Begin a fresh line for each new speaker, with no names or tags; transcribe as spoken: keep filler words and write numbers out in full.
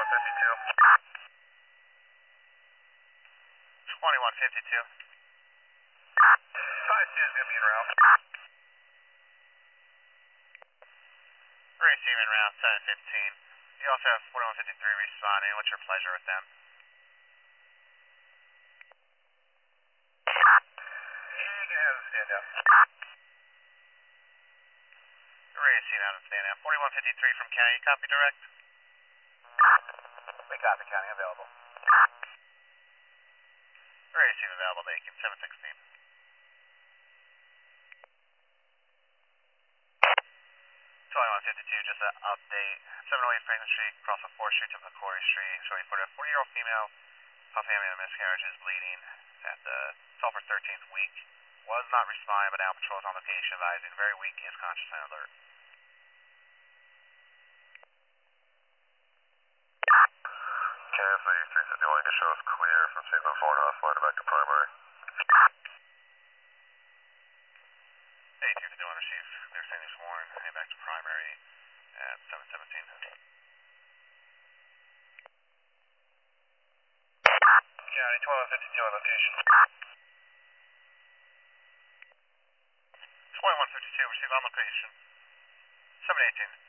twenty-one fifty-two. twenty-one fifty-two. five two is going to be in route. Receiving route seven fifteen. You also have forty-one fifty-three responding. What's your pleasure with them? You can have them stand down. Receiving out and stand down. forty-one fifty-three from County. Copy direct. We copy County available. Receive available to Aiken seven sixteen. twenty-one fifty-two, just an update. seven oh eight Franklin Street, across from fourth Street to McCory Street. So we put a forty-year-old female, puffing having a miscarriage, is bleeding at the twelfth or thirteenth week. Was not responding, but now patrol is on location, advising very weak, is conscious and alert. Kansas City three fifty-one, can show us clear from Saint Louis Foreign Hospital back to primary. Hey, three fifty-one receives clear Saint Louis Foreign, heading back to primary at seven seventeen. County twenty-one fifty-two on location. twenty-one fifty-two, receive on location. seven eighteen.